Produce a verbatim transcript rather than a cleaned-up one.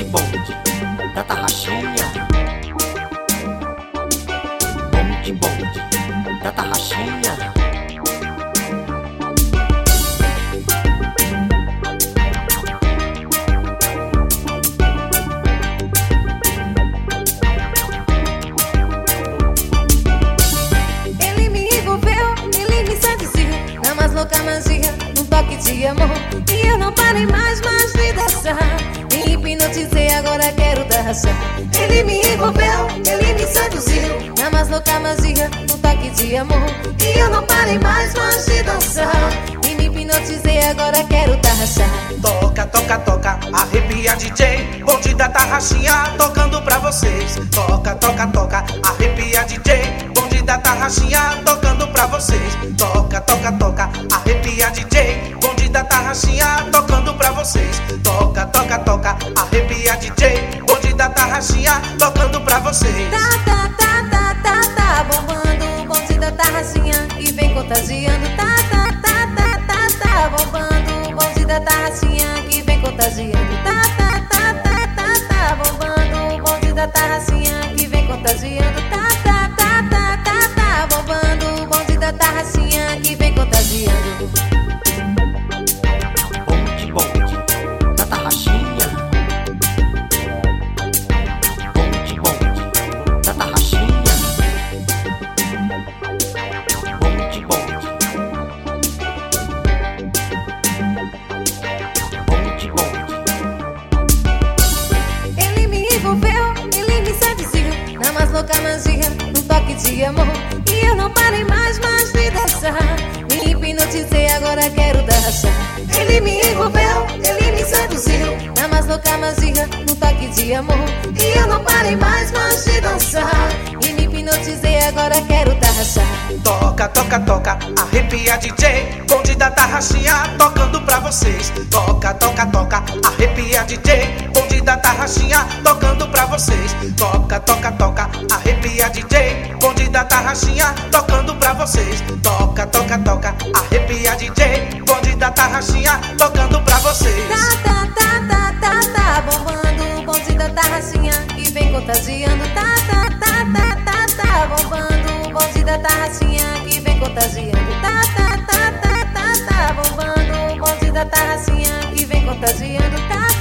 Bonde, bonde da tarraxinha. Bonde, bonde da tarraxinha. Ele me envolveu, ele me seduziu na mais louca magia, num toque de amor. E eu não parei mais, mais de dançar. Me hipnotizei, agora quero dançar. Ele me envolveu, ele me seduziu na mais louca magia, num toque de amor. E eu não parei mais, mais de dançar. E me hipnotizei, agora quero dançar. Toca, toca, toca, arrepia D J, bonde da tarraxinha tocando pra vocês. Toca, toca, toca, arrepia D J, bonde da tarraxinha tocando pra vocês. Toca, toca, toca, arrepia D J, bonde da tarraxinha tocando pra vocês. Toca, toca, toca, arrepia D J, bonde da tarraxinha tocando pra vocês. Tá, tá, tá, tá, tá, tá bombando o bonde da tarraxinha e vem contagiando. Tá, tá, tá, tá, tá, tá bombando o bonde da tarraxinha que vem contagiando. Tá, tá, tá, tá, tá, tá bombando o bonde da tarraxinha que vem contagiando. Tá, tá, tá, tá, tá, tá bombando o bonde da tarraxinha que vem contagiando. Bonde, bonde da tarraxinha. Bonde, bonde da tarraxinha. Bonde, bonde. Bonde, bonde. Ele me envolveu, ele me seduziu na mais louca magia, num toque de amor. E eu não parei mais, mais de dançar. Me hipnotizei, agora quero dançar. Ele me envolveu, ele me seduziu na mais louca magia, num toque de amor. E eu não parei mais, mais de dançar. E me hipnotizei, agora quero dançar. Toca, toca, toca, arrepia D J, bonde da tarraxinha tocando pra vocês. Toca, toca, toca, arrepia D J, bonde da tarraxinha tocando pra vocês. Toca, toca, toca, arrepia D J, bonde da tarraxinha tocando pra vocês. Toca, toca, toca, arrepia D J, bonde da tarraxinha tocando pra vocês. Tá, tá, tá, tá, tá, tá bombando o bonde da tarraxinha que vem contagiando. Tá, tá, tá, tá, tá, tá bombando o bonde da tarraxinha que vem contagiando. Tá, tá, tá, tá, tá, tá bombando o bonde da tarraxinha que vem contagiando. Tá,